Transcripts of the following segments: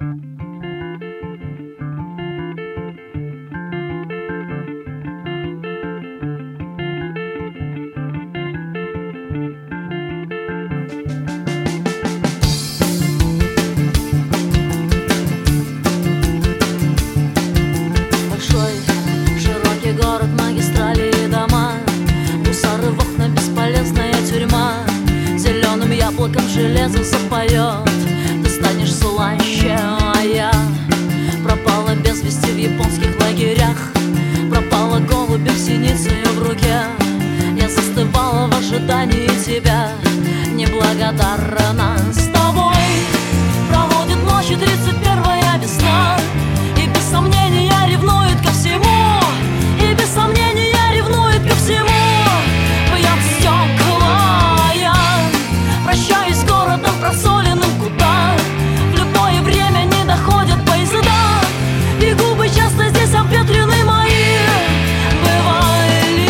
Город, магистрали и дома, мусоры в окна, бесполезная тюрьма. Зеленым яблоком железо запоет, ты станешь слаще, а я пропала без вести в японских лагерях. Пропала голубем синицей в руке, я застывала в ожидании тебя. Неблагодарна с тобой проводит ночи 31-я весна, и без сомнения ревнует ко всему. И без сомнения ревнует ко всему. Бьет стекла, я прощаюсь с городом просоленным, куда в любое время не доходят поезда, и губы часто здесь обветрены мои бывали.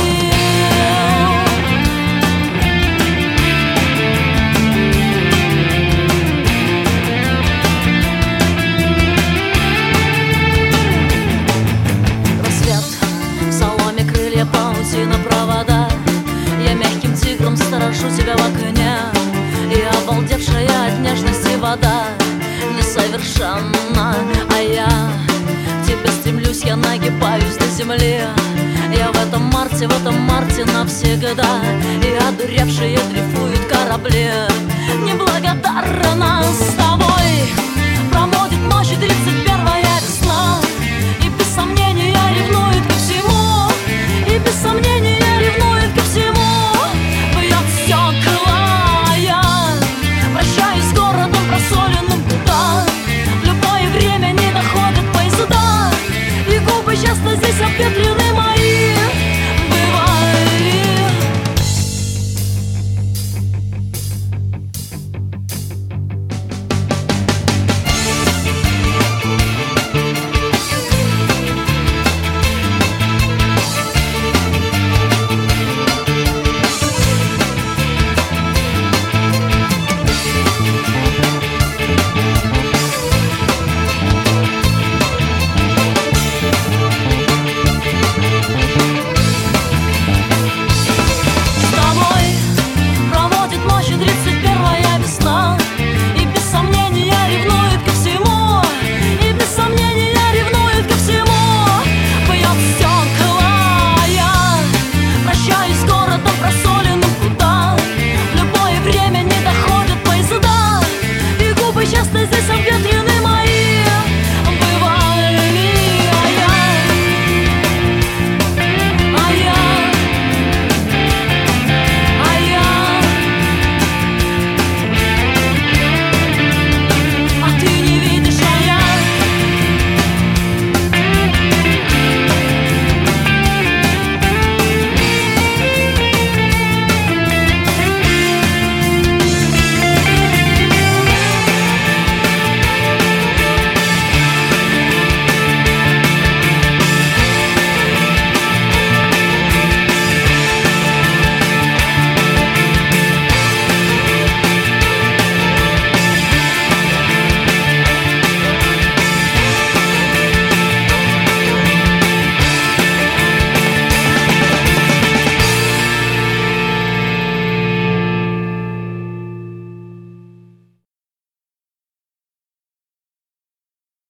Паутина провода, я мягким тигром сторожу тебя в окне, и обалдевшая от нежности вода несовершенна, а я к тебе стремлюсь, я нагибаюсь до земли. Я в этом марте навсегда, и одуревшие дрейфуют корабли. Неблагодарна с тобой